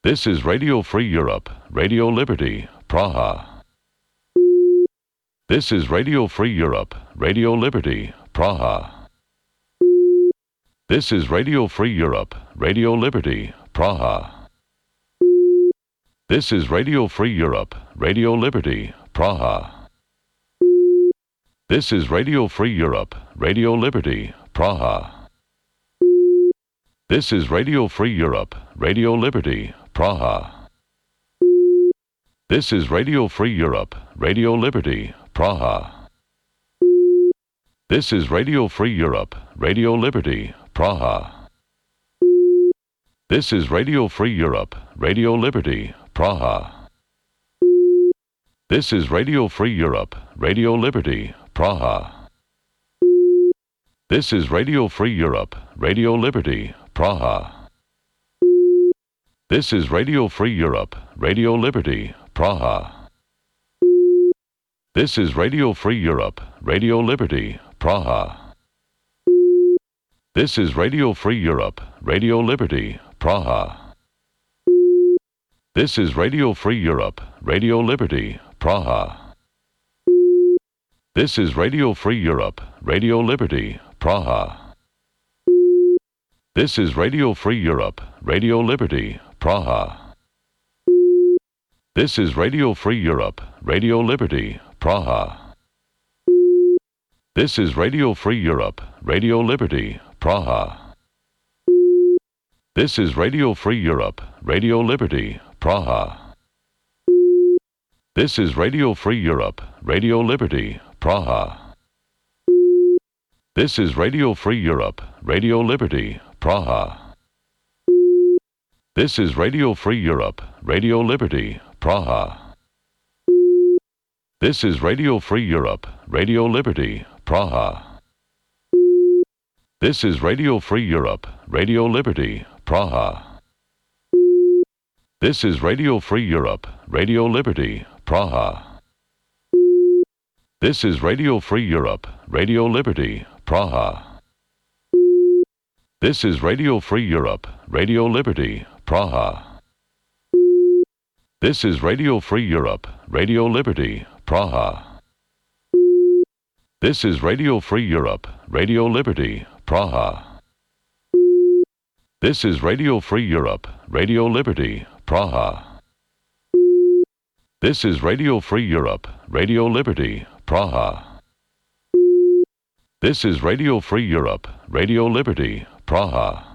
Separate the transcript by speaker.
Speaker 1: This is Radio Free Europe, Radio Liberty, Praha. This is Radio Free Europe, Radio Liberty, Praha. This is Radio Free Europe, Radio Liberty, Praha. This is Radio Free Europe, Radio Liberty, Praha. This is Radio Free Europe, Radio Liberty, Praha. This is Radio Free Europe, Radio Liberty, Praha. This is Radio Free Europe, Radio Liberty, Praha. This is Radio Free Europe, Radio Liberty, Praha. This is Radio Free Europe, Radio Liberty, Praha. This is Radio Free Europe, Radio Liberty, Praha. This is Radio Free Europe, Radio Liberty, Praha. This is Radio Free Europe, Radio Liberty, Praha. This is Radio Free Europe, Radio Liberty, Praha. This is Radio Free Europe, Radio Liberty, Praha. This is Radio Free Europe, Radio Liberty, Praha. This is Radio Free Europe, Radio Liberty, Praha. This is Radio Free Europe, Radio Liberty, Praha. This is Radio Free Europe, Radio Liberty, Praha. This is Radio Free Europe, Radio Liberty, Praha. This is Radio Free Europe, Radio Liberty, Praha. This is Radio Free Europe, Radio Liberty, Praha. This is Radio Free Europe, Radio Liberty, Praha. This is Radio Free Europe, Radio Liberty, Praha. This is Radio Free Europe, Radio Liberty, Praha. This is Radio Free Europe, Radio Liberty, Praha. This is Radio Free Europe, Radio Liberty, Praha. This is Radio Free Europe, Radio Liberty, Praha. This is Radio Free Europe, Radio Liberty, Praha. This is Radio Free Europe, Radio Liberty, Praha. This is Radio Free Europe, Radio Liberty, Praha. This is Radio Free Europe, Radio Liberty, Praha. This is Radio Free Europe, Radio Liberty, Praha. This is Radio Free Europe, Radio Liberty, Praha.